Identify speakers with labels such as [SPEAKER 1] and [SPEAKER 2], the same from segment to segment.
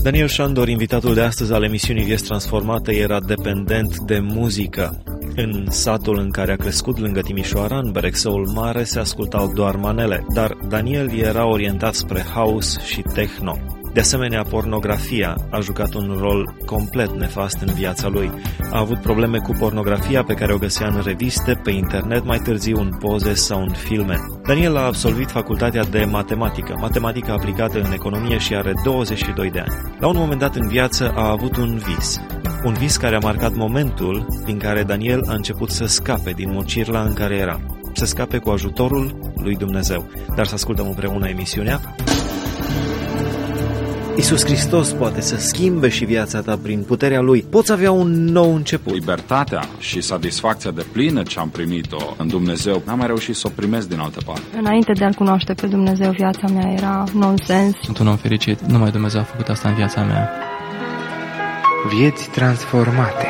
[SPEAKER 1] Daniel Șandor, invitatul de astăzi al emisiunii Vieți Transformate, era dependent de muzică. În satul în care a crescut lângă Timișoara, în Berexeul Mare, se ascultau doar manele, dar Daniel era orientat spre house și techno. De asemenea, pornografia a jucat un rol complet nefast în viața lui. A avut probleme cu pornografia pe care o găsea în reviste, pe internet, mai târziu în poze sau în filme. Daniel a absolvit facultatea de matematică aplicată în economie și are 22 de ani. La un moment dat în viață a avut un vis care a marcat momentul din care Daniel a început să scape din mocirla în care era, să scape cu ajutorul lui Dumnezeu. Dar să ascultăm împreună emisiunea. Iisus Hristos poate să schimbe și viața ta prin puterea Lui. Poți avea un nou început.
[SPEAKER 2] Libertatea și satisfacția deplină ce am primit-o în Dumnezeu, n-am mai reușit să o primesc din altă parte.
[SPEAKER 3] Înainte de a-L cunoaște pe Dumnezeu, viața mea era nonsens.
[SPEAKER 4] Sunt un om fericit. Numai Dumnezeu a făcut asta în viața mea.
[SPEAKER 5] Vieți transformate.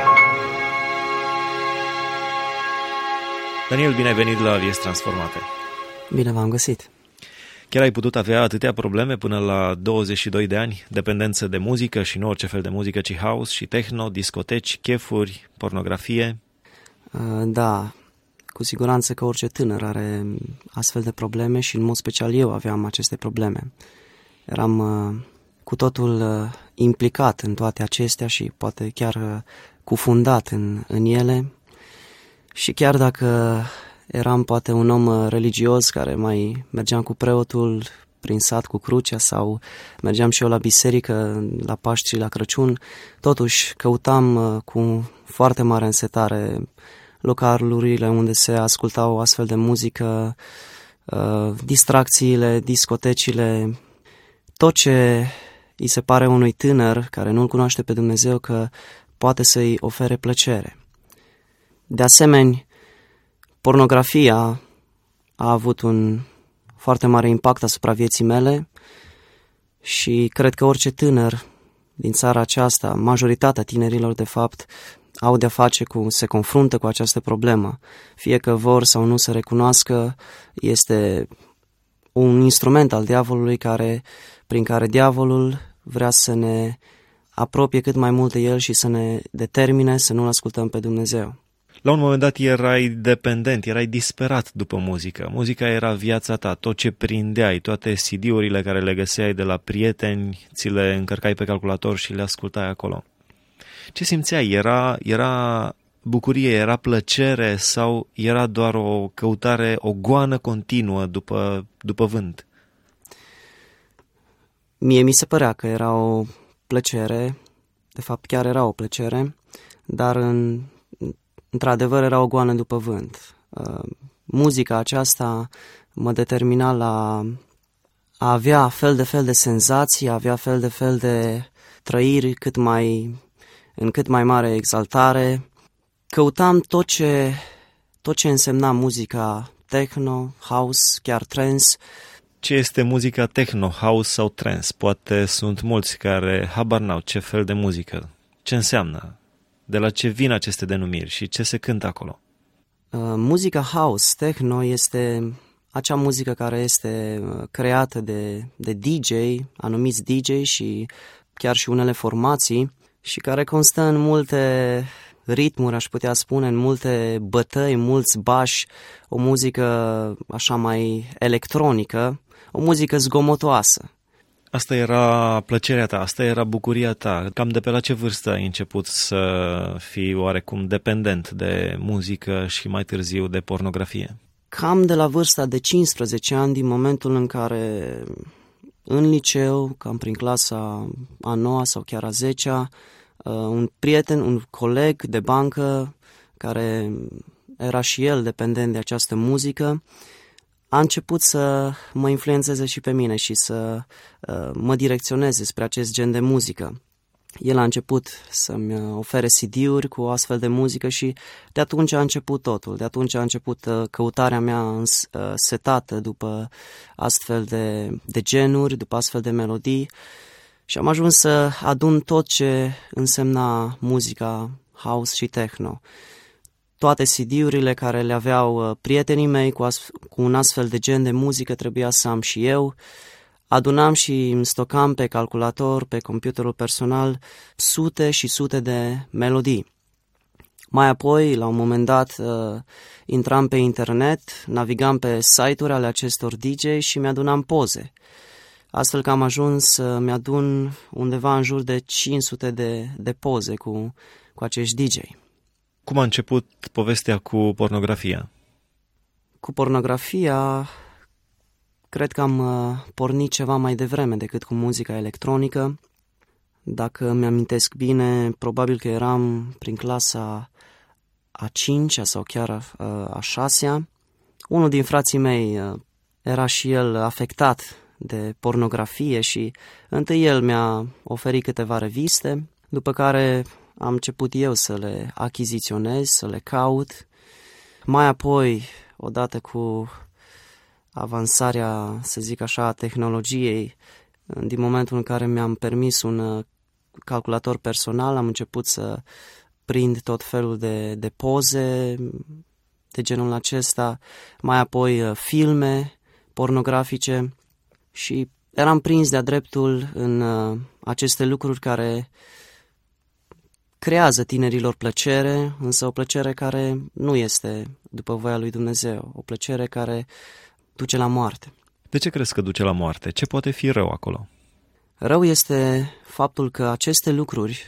[SPEAKER 1] Daniel, bine ai venit la Vieți Transformate.
[SPEAKER 6] Bine v-am găsit.
[SPEAKER 1] Chiar ai putut avea atâtea probleme până la 22 de ani? Dependență de muzică și nu orice fel de muzică, ci house și techno, discoteci, chefuri, pornografie?
[SPEAKER 6] Da, cu siguranță că orice tânăr are astfel de probleme și în mod special eu aveam aceste probleme. Eram cu totul implicat în toate acestea și poate chiar cufundat în ele. Și chiar dacă eram poate un om religios care mai mergeam cu preotul prin sat cu crucea sau mergeam și eu la biserică, la Paști și la Crăciun, totuși căutam cu foarte mare însetare localurile unde se ascultau astfel de muzică, distracțiile, discotecile, tot ce îi se pare unui tânăr care nu-L cunoaște pe Dumnezeu că poate să-i ofere plăcere. De asemenea, pornografia a avut un foarte mare impact asupra vieții mele și cred că orice tânăr din țara aceasta, majoritatea tinerilor de fapt, au de-a face se confruntă cu această problemă. Fie că vor sau nu să recunoască, este un instrument al diavolului prin care diavolul vrea să ne apropie cât mai mult de el și să ne determine să nu-L ascultăm pe Dumnezeu.
[SPEAKER 1] La un moment dat erai dependent, erai disperat după muzică. Muzica era viața ta, tot ce prindeai, toate CD-urile care le găseai de la prieteni, ți le încărcai pe calculator și le ascultai acolo. Ce simțeai? Era bucurie, era plăcere sau era doar o căutare, o goană continuă după vânt?
[SPEAKER 6] Mie mi se părea că era o plăcere, de fapt chiar era o plăcere, dar într-adevăr era o goană după vânt. Muzica aceasta mă determina la a avea fel de senzații, a avea fel de trăiri în cât mai mare exaltare. Căutam tot ce însemna muzica techno, house, chiar trance.
[SPEAKER 1] Ce este muzica techno, house sau trance? Poate sunt mulți care habar n-au ce fel de muzică, ce înseamnă. De la ce vin aceste denumiri și ce se cântă acolo?
[SPEAKER 6] Muzica house, techno, este acea muzică care este creată de DJ, anumiți DJ și chiar și unele formații și care constă în multe ritmuri, aș putea spune, în multe bătăi, mulți bași, o muzică așa mai electronică, o muzică zgomotoasă.
[SPEAKER 1] Asta era plăcerea ta, asta era bucuria ta. Cam de pe la ce vârstă ai început să fii oarecum dependent de muzică și mai târziu de pornografie?
[SPEAKER 6] Cam de la vârsta de 15 ani, din momentul în care în liceu, cam prin clasa a 9 sau chiar a 10-a, un prieten, un coleg de bancă care era și el dependent de această muzică, a început să mă influențeze și pe mine și să mă direcționeze spre acest gen de muzică. El a început să-mi ofere CD-uri cu astfel de muzică și de atunci a început totul. De atunci a început căutarea mea setată după astfel de genuri, după astfel de melodii și am ajuns să adun tot ce însemna muzica house și techno. Toate CD-urile care le aveau prietenii mei cu un astfel de gen de muzică trebuia să am și eu. adunam și îmi stocam pe calculator, pe computerul personal, sute și sute de melodii. Mai apoi, la un moment dat, intram pe internet, navigam pe site-uri ale acestor DJ și mi-adunam poze. Astfel că am ajuns să mi-adun undeva în jur de 500 de poze cu acești DJ.
[SPEAKER 1] Cum a început povestea cu pornografia?
[SPEAKER 6] Cu pornografia, cred că am pornit ceva mai devreme decât cu muzica electronică. Dacă mi-amintesc bine, probabil că eram prin clasa a 5-a sau chiar a 6-a. Unul din frații mei era și el afectat de pornografie și întâi el mi-a oferit câteva reviste, după care am început eu să le achiziționez, să le caut. Mai apoi, odată cu avansarea, să zic așa, a tehnologiei, din momentul în care mi-am permis un calculator personal, am început să prind tot felul de poze de genul acesta, mai apoi filme pornografice și eram prins de-a dreptul în aceste lucruri care creează tinerilor plăcere, însă o plăcere care nu este după voia lui Dumnezeu, o plăcere care duce la moarte.
[SPEAKER 1] De ce crezi că duce la moarte? Ce poate fi rău acolo?
[SPEAKER 6] Rău este faptul că aceste lucruri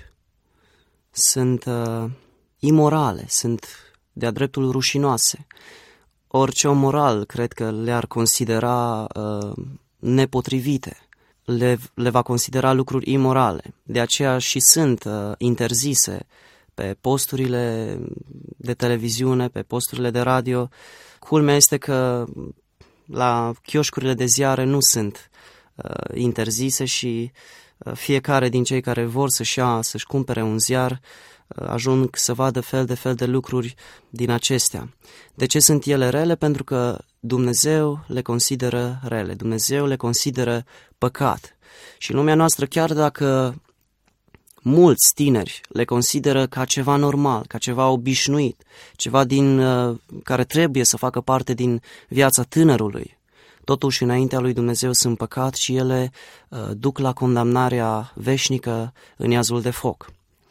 [SPEAKER 6] sunt imorale, sunt de-a dreptul rușinoase. Orice om moral cred că le-ar considera nepotrivite, le va considera lucruri imorale. De aceea și sunt interzise pe posturile de televiziune, pe posturile de radio. Culmea este că la chioșcurile de ziare nu sunt interzise și fiecare din cei care vor să-și cumpere un ziar ajung să vadă fel de lucruri din acestea. De ce sunt ele rele? Pentru că Dumnezeu le consideră rele, Dumnezeu le consideră păcat. Și în lumea noastră, chiar dacă mulți tineri le consideră ca ceva normal, ca ceva obișnuit, ceva care trebuie să facă parte din viața tânărului, totuși înaintea lui Dumnezeu sunt păcat și ele duc la condamnarea veșnică în iazul de foc.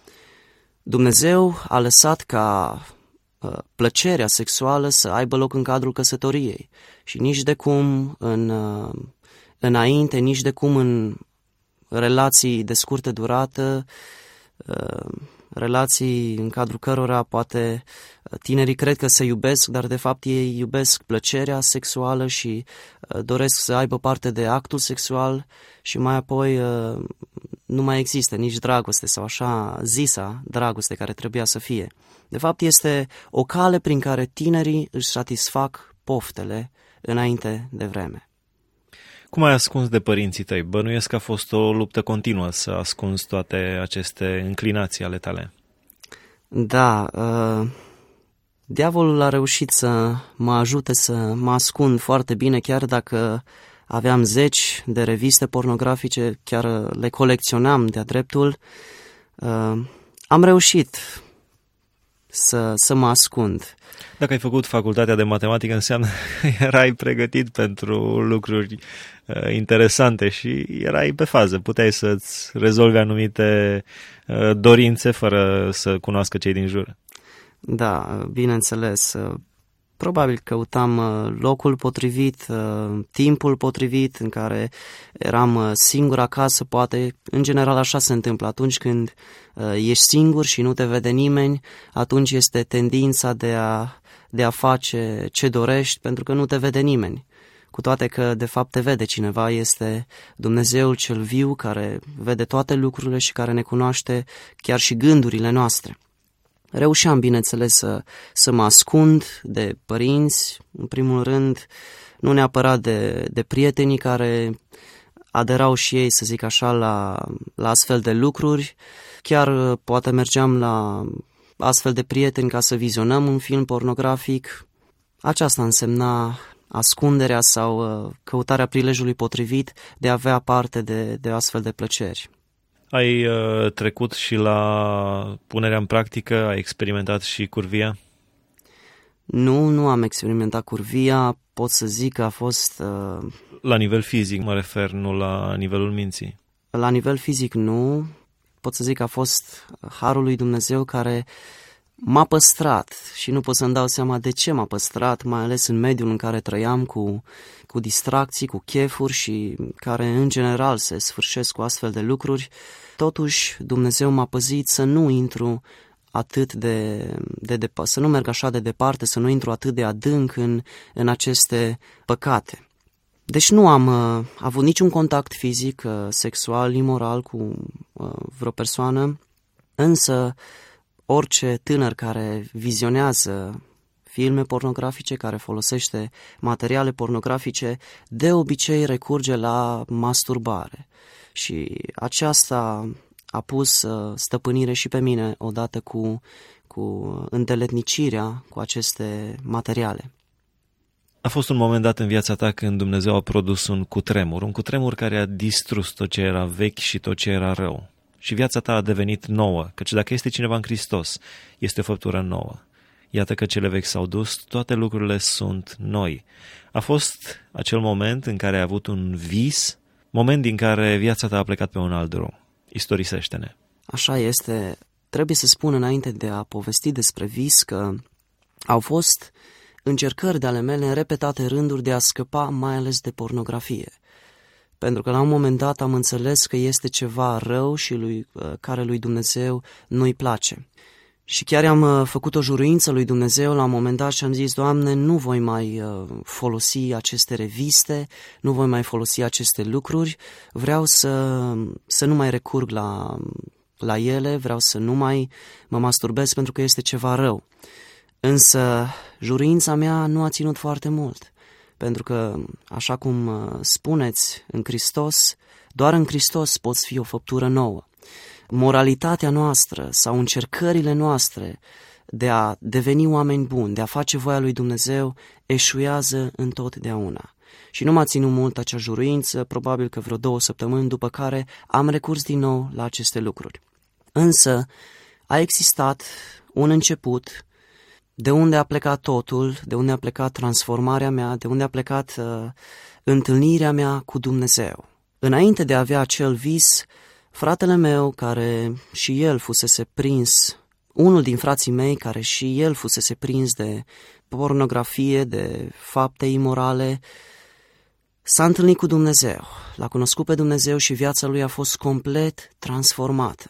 [SPEAKER 6] Dumnezeu a lăsat ca plăcerea sexuală să aibă loc în cadrul căsătoriei și nici de cum înainte, nici de cum în relații de scurtă durată, relații în cadrul cărora poate tinerii cred că se iubesc, dar de fapt ei iubesc plăcerea sexuală și doresc să aibă parte de actul sexual și mai apoi nu mai există nici dragoste sau așa zisa dragoste care trebuia să fie. De fapt este o cale prin care tinerii își satisfac poftele înainte de vreme.
[SPEAKER 1] Cum ai ascuns de părinții tăi? Bănuiesc că a fost o luptă continuă să ascunzi toate aceste înclinații ale tale.
[SPEAKER 6] Da, diavolul a reușit să mă ajute să mă ascund foarte bine, chiar dacă aveam zeci de reviste pornografice, chiar le colecționam de-a dreptul. Am reușit să mă ascund.
[SPEAKER 1] Dacă ai făcut facultatea de matematică, înseamnă că erai pregătit pentru lucruri interesante și erai pe fază. Puteai să-ți rezolvi anumite dorințe fără să cunoască cei din jur.
[SPEAKER 6] Da, bineînțeles. Probabil căutam locul potrivit, timpul potrivit în care eram singur acasă, poate, în general așa se întâmplă. Atunci când ești singur și nu te vede nimeni, atunci este tendința de a face ce dorești pentru că nu te vede nimeni. Cu toate că de fapt te vede cineva, este Dumnezeul cel viu care vede toate lucrurile și care ne cunoaște chiar și gândurile noastre. Reușeam, bineînțeles, să mă ascund de părinți, în primul rând, nu neapărat de prietenii care aderau și ei, să zic așa, la astfel de lucruri. Chiar poate mergeam la astfel de prieteni ca să vizionăm un film pornografic. Aceasta însemna ascunderea sau căutarea prilejului potrivit de a avea parte de astfel de plăceri.
[SPEAKER 1] Ai trecut și la punerea în practică? Ai experimentat și curvia?
[SPEAKER 6] Nu am experimentat curvia. pot să zic că a fost...
[SPEAKER 1] La nivel fizic mă refer, nu la nivelul minții.
[SPEAKER 6] La nivel fizic nu, pot să zic că a fost harul lui Dumnezeu care m-a păstrat și nu pot să-mi dau seama de ce m-a păstrat, mai ales în mediul în care trăiam cu distracții, cu chefuri și care în general se sfârșesc cu astfel de lucruri. Totuși Dumnezeu m-a păzit să nu intru atât să nu merg așa de departe, să nu intru atât de adânc în aceste păcate. Deci nu am avut niciun contact fizic, sexual, imoral cu vreo persoană, însă orice tânăr care vizionează filme pornografice, care folosește materiale pornografice, de obicei recurge la masturbare. Și aceasta a pus stăpânire și pe mine odată cu îndeletnicirea cu aceste materiale.
[SPEAKER 1] A fost un moment dat în viața ta când Dumnezeu a produs un cutremur care a distrus tot ce era vechi și tot ce era rău. Și viața ta a devenit nouă, căci dacă este cineva în Hristos, este o făptură nouă. Iată că cele vechi s-au dus, toate lucrurile sunt noi. A fost acel moment în care ai avut un vis, moment din care viața ta a plecat pe un alt drum. Istorisește-ne.
[SPEAKER 6] Așa este. Trebuie să spun înainte de a povesti despre vis că au fost încercări de ale mele în repetate rânduri de a scăpa mai ales de pornografie. Pentru că la un moment dat am înțeles că este ceva rău și care lui Dumnezeu nu-i place. Și chiar am făcut o juruință lui Dumnezeu la un moment dat și am zis: Doamne, nu voi mai folosi aceste reviste, nu voi mai folosi aceste lucruri, vreau să nu mai recurg la ele, vreau să nu mai mă masturbez pentru că este ceva rău. Însă juruința mea nu a ținut foarte mult, pentru că, așa cum spuneți, în Hristos, doar în Hristos poți fi o făptură nouă. Moralitatea noastră sau încercările noastre de a deveni oameni buni, de a face voia lui Dumnezeu, eșuează întotdeauna. Și nu m-a ținut mult acea juruință, probabil că vreo 2 săptămâni, după care am recurs din nou la aceste lucruri. Însă a existat un început de unde a plecat totul, de unde a plecat transformarea mea, de unde a plecat întâlnirea mea cu Dumnezeu. Înainte de a avea acel vis, fratele meu, care și el fusese prins, unul din frații mei care și el fusese prins de pornografie, de fapte imorale, s-a întâlnit cu Dumnezeu, l-a cunoscut pe Dumnezeu și viața lui a fost complet transformată.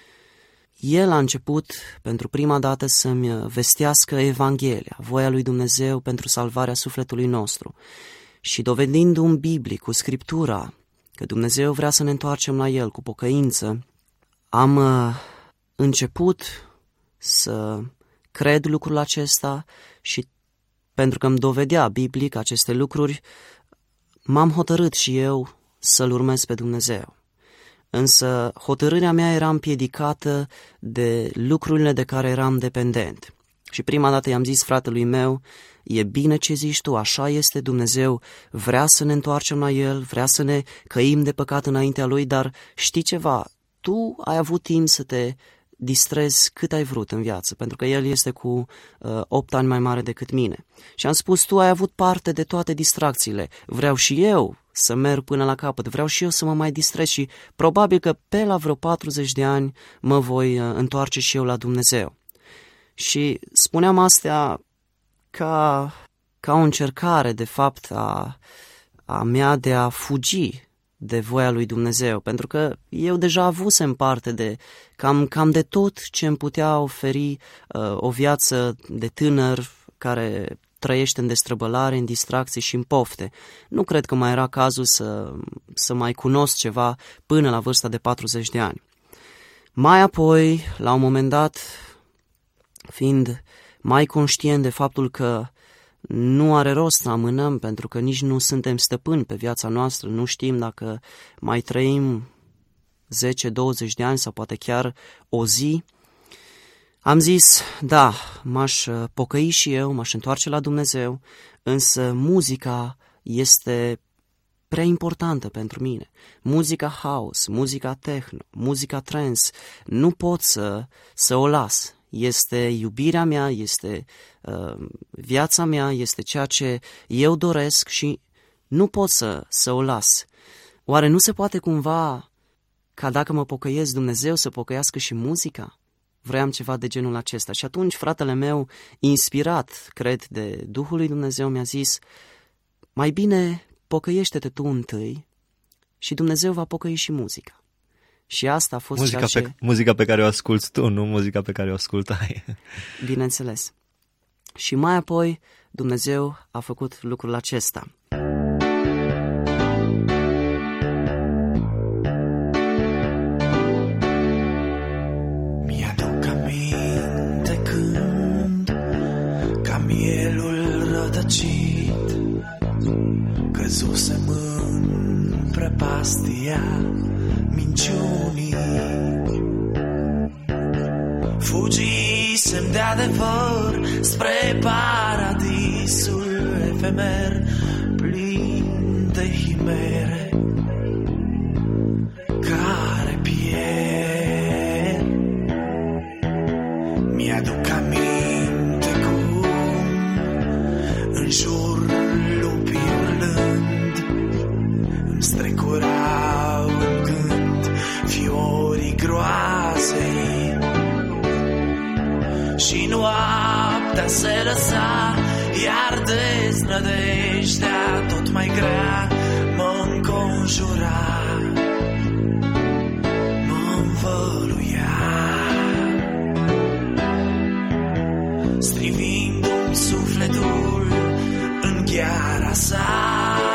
[SPEAKER 6] El a început pentru prima dată să-mi vestească Evanghelia, voia lui Dumnezeu pentru salvarea sufletului nostru. Și dovedindu-mi biblic, cu Scriptura, că Dumnezeu vrea să ne întoarcem la El cu pocăință, am început să cred lucrul acesta și pentru că îmi dovedea biblic aceste lucruri, m-am hotărât și eu să-L urmez pe Dumnezeu. Însă hotărârea mea era împiedicată de lucrurile de care eram dependent. Și prima dată i-am zis fratelui meu: e bine ce zici tu, așa este, Dumnezeu vrea să ne întoarcem la El, vrea să ne căim de păcat înaintea Lui, dar știi ceva, tu ai avut timp să te distrezi cât ai vrut în viață, pentru că El este cu 8 ani mai mare decât mine. Și am spus: tu ai avut parte de toate distracțiile, vreau și eu să merg până la capăt, vreau și eu să mă mai distrez și probabil că pe la vreo 40 de ani mă voi întoarce și eu la Dumnezeu. Și spuneam astea ca o încercare, de fapt, a mea de a fugi de voia lui Dumnezeu, pentru că eu deja avusem parte de cam de tot ce îmi putea oferi o viață de tânăr care trăiește în destrăbălare, în distracții și în pofte. Nu cred că mai era cazul să mai cunosc ceva până la vârsta de 40 de ani. Mai apoi, la un moment dat, fiind mai conștient de faptul că nu are rost să amânăm, pentru că nici nu suntem stăpâni pe viața noastră, nu știm dacă mai trăim 10-20 de ani sau poate chiar o zi, am zis: da, m-aș pocăi și eu, m-aș întoarce la Dumnezeu, însă muzica este prea importantă pentru mine. Muzica house, muzica techno, muzica trance, nu pot să o las. este iubirea mea, este viața mea, este ceea ce eu doresc și nu pot să o las. Oare nu se poate cumva ca dacă mă pocăiesc, Dumnezeu să pocăiască și muzica? Vreau ceva de genul acesta. Și atunci fratele meu, inspirat, cred, de Duhul lui Dumnezeu, mi-a zis: mai bine pocăiește-te tu întâi și Dumnezeu va pocăi și muzica. Și asta a fost
[SPEAKER 1] muzica pe care o asculți tu, nu muzica pe care o ascultai.
[SPEAKER 6] Bineînțeles. Și mai apoi Dumnezeu a făcut lucrul acesta.
[SPEAKER 7] Mi-aduc aminte când, ca mielul rătăcit, căzusem în prăpastia minciunii. Fugisem de adevăr spre paradisul efemer, plin de chimere care pierd. Mi-aduc aminte cum în jur lupii urlând îmi strecurau în gând fiorii groazei. Și noaptea se lăsa, iar deznădejdea tot mai grea mă înconjura, mă învăluia, strivindu-mi sufletul în gheara sa.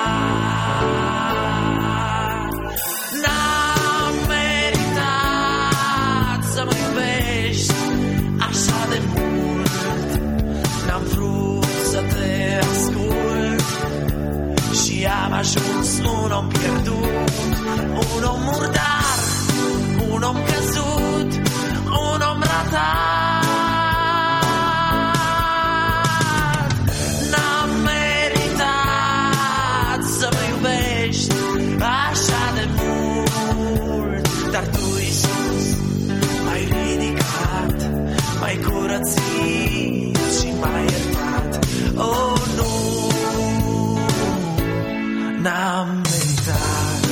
[SPEAKER 7] N-am meritat să mă iubești așa de mult, n-am vrut să te ascult și am ajuns un om pierdut, un om murdar, un om căzut, un om ratat. N-am meritat să mă iubești așa de mult, dar tu, Iisus, m-ai ridicat, m-ai curățit și m-ai iertat. Oh, nu, n-am meritat,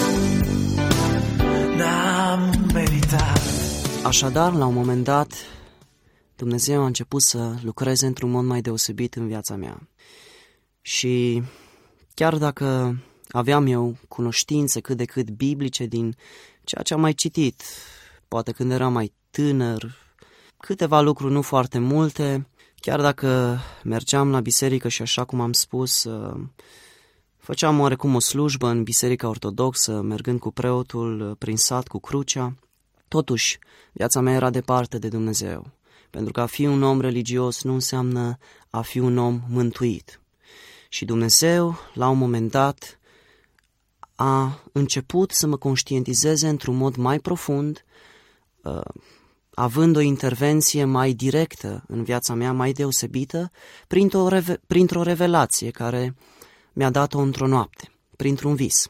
[SPEAKER 7] n-am meritat.
[SPEAKER 6] Așadar, la un moment dat, Dumnezeu a început să lucreze într-un mod mai deosebit în viața mea. Și chiar dacă aveam eu cunoștințe cât de cât biblice din ceea ce am mai citit, poate când eram mai tânăr, câteva lucruri, nu foarte multe, chiar dacă mergeam la biserică și, așa cum am spus, făceam oarecum o slujbă în biserica ortodoxă, mergând cu preotul prin sat cu crucea, totuși viața mea era departe de Dumnezeu, pentru că a fi un om religios nu înseamnă a fi un om mântuit. Și Dumnezeu, la un moment dat, a început să mă conștientizeze într-un mod mai profund, având o intervenție mai directă în viața mea, mai deosebită, printr-o revelație care mi-a dat-o într-o noapte, printr-un vis.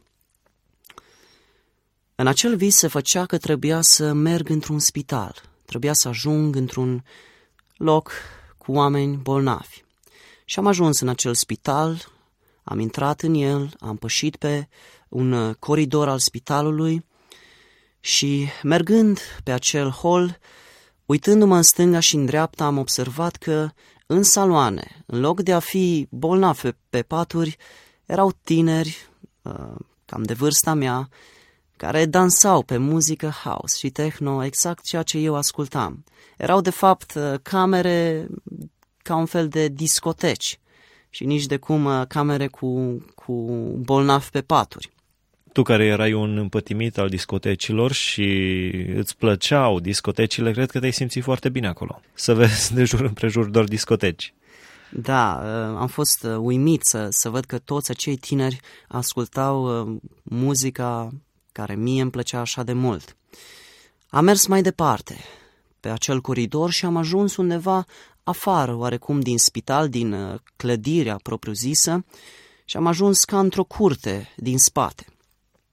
[SPEAKER 6] În acel vis se făcea că trebuia să merg într-un spital, trebuia să ajung într-un loc cu oameni bolnavi. Și am ajuns în acel spital, am intrat în el, am pășit pe un coridor al spitalului și, mergând pe acel hol, uitându-mă în stânga și în dreapta, am observat că în saloane, în loc de a fi bolnavi pe paturi, erau tineri, cam de vârsta mea, care dansau pe muzică house și techno, exact ceea ce eu ascultam. Erau, de fapt, camere ca un fel de discoteci și nici de cum camere cu bolnavi pe paturi.
[SPEAKER 1] Tu, care erai un împătimit al discotecilor și îți plăceau discotecile, cred că te-ai simțit foarte bine acolo. Să vezi de jur împrejur doar discoteci.
[SPEAKER 6] Da, am fost uimit să văd că toți acei tineri ascultau muzica care mie îmi plăcea așa de mult. Am mers mai departe pe acel coridor și am ajuns undeva afară, oarecum din spital, din clădirea propriu-zisă, și am ajuns ca într-o curte din spate.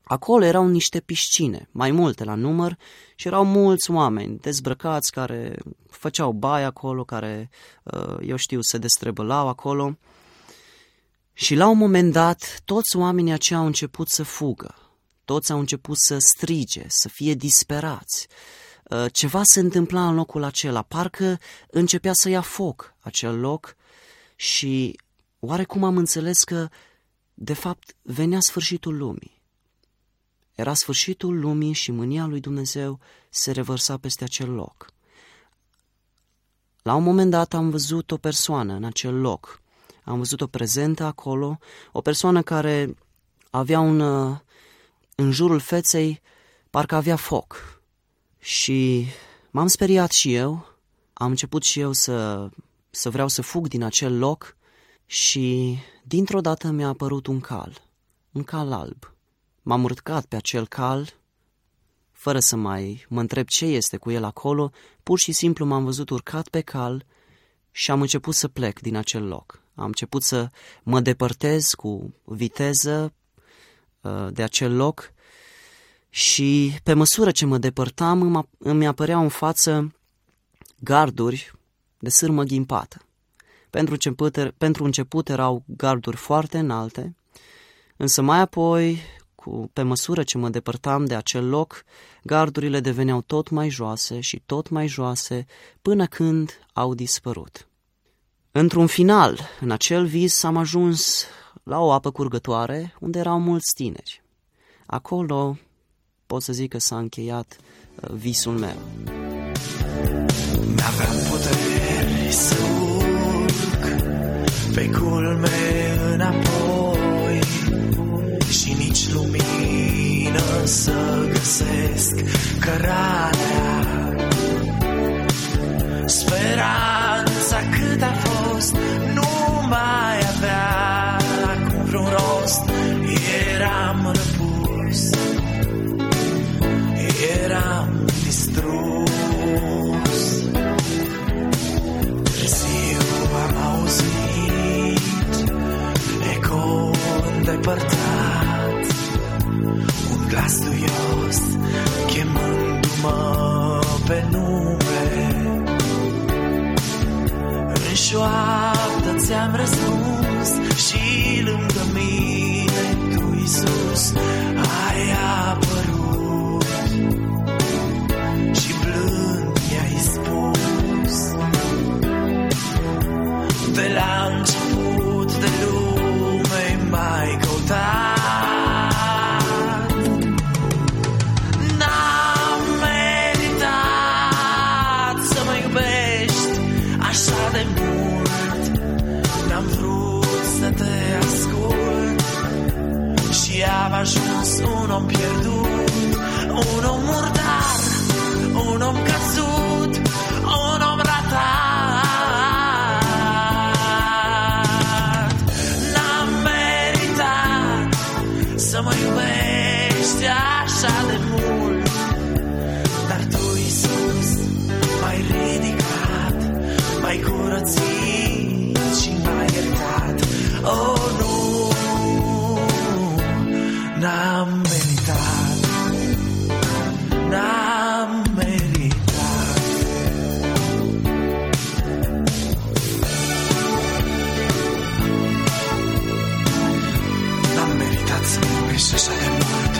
[SPEAKER 6] Acolo erau niște piscine, mai multe la număr, și erau mulți oameni dezbrăcați care făceau baie acolo, care, se destrebălau acolo. Și la un moment dat, toți oamenii aceia au început să fugă, toți au început să strige, să fie disperați. Ceva se întâmpla în locul acela, parcă începea să ia foc acel loc și oarecum am înțeles că, de fapt, venea sfârșitul lumii. Era sfârșitul lumii și mânia lui Dumnezeu se revărsa peste acel loc. La un moment dat am văzut o persoană în acel loc. Am văzut-o prezentă acolo, o persoană care avea în jurul feței, parcă avea foc. Și m-am speriat și eu, am început și eu să vreau să fug din acel loc și dintr-o dată mi-a apărut un cal alb. M-am urcat pe acel cal, fără să mai mă întreb ce este cu el acolo, pur și simplu m-am văzut urcat pe cal și am început să plec din acel loc. Am început să mă depărtez cu viteză de acel loc și pe măsură ce mă depărtam îmi apăreau în față garduri de sârmă ghimpată. Pentru început erau garduri foarte înalte, însă mai apoi, pe măsură ce mă depărtam de acel loc, gardurile deveneau tot mai joase și tot mai joase până când au dispărut. Într-un final, în acel vis, am ajuns la o apă curgătoare unde erau mulți tineri. Acolo pot să zic că s-a încheiat visul meu.
[SPEAKER 7] N-aveam puteri să urc pe culme înapoi și nici lumină să găsesc cărarea. Speranța cât a fost nu mai avea acum vreun rost. Eram răpus, eram distrus. Târziu am auzit eco îndepărtat, un glas duios chemându-mă pe nume. În șoaptă ți-am răspuns și lângă mine tu, Iisus, ai apărut și blând mi-ai spus: de la început de lume m-ai căutat. N-am meritat să mă iubești așa de mult, n-am vrut să te ascult și am ajuns un om pierdut, un om murdar, un om căzut, un om ratat. N-am meritat să mă iubești așa de mult, dar tu, Iisus, m-ai ridicat, m-ai curățit și m-ai iertat. Oh, nu, n-am meritat, n-am meritat. N-am meritat să mă iubești așa de mult.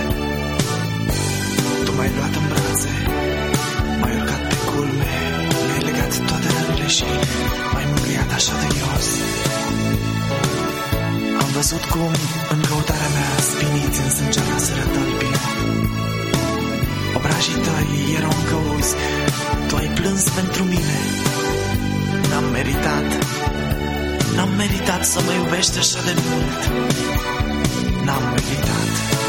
[SPEAKER 7] Tu m-ai luat în brațe, m-ai urcat pe culme, mi-ai legat toate rănile și m-ai mângâiat așa de jos. Am văzut cum în căutarea mea spiniți însângeroasă tălpii. Obrajii tăi erau încă uzi, tu ai plâns pentru mine. N-am meritat să mă iubești așa de mult. N-am meritat.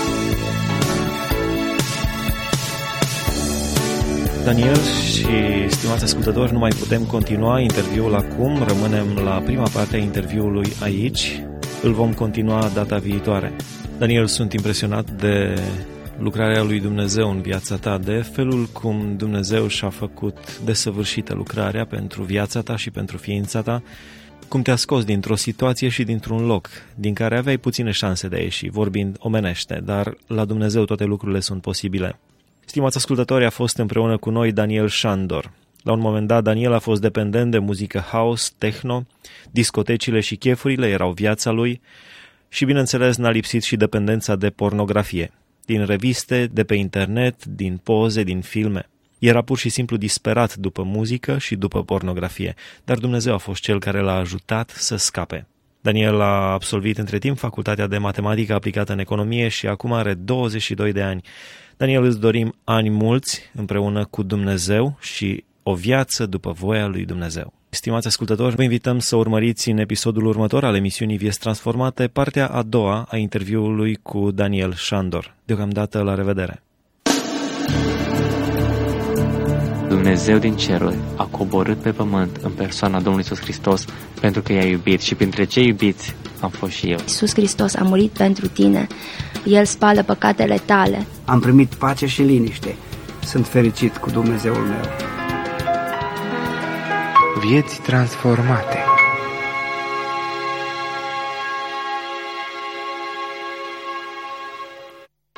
[SPEAKER 1] Daniel și stimați ascultători, nu mai putem continua interviul acum, rămânem la prima parte a interviului aici, îl vom continua data viitoare. Daniel, sunt impresionat de lucrarea lui Dumnezeu în viața ta, de felul cum Dumnezeu și-a făcut desăvârșită lucrarea pentru viața ta și pentru ființa ta, cum te-a scos dintr-o situație și dintr-un loc din care aveai puține șanse de a ieși, vorbind omenește, dar la Dumnezeu toate lucrurile sunt posibile. Stimați ascultători, a fost împreună cu noi Daniel Shandor. La un moment dat, Daniel a fost dependent de muzică house, techno, discotecile și chefurile erau viața lui și, bineînțeles, n-a lipsit și dependența de pornografie, din reviste, de pe internet, din poze, din filme. Era pur și simplu disperat după muzică și după pornografie, dar Dumnezeu a fost cel care l-a ajutat să scape. Daniel a absolvit între timp facultatea de matematică aplicată în economie și acum are 22 de ani. Daniel, îți dorim ani mulți împreună cu Dumnezeu și o viață după voia lui Dumnezeu. Stimați ascultători, vă invităm să urmăriți în episodul următor al emisiunii Vieți Transformate partea a doua a interviului cu Daniel Shandor. Deocamdată, la revedere!
[SPEAKER 8] Dumnezeu din ceruri a coborât pe pământ în persoana Domnului Iisus Hristos pentru că i-a iubit și printre cei iubiți am fost și eu.
[SPEAKER 9] Iisus Hristos a murit pentru tine. El spală păcatele tale.
[SPEAKER 10] Am primit pace și liniște. Sunt fericit cu Dumnezeul meu.
[SPEAKER 5] Vieți transformate.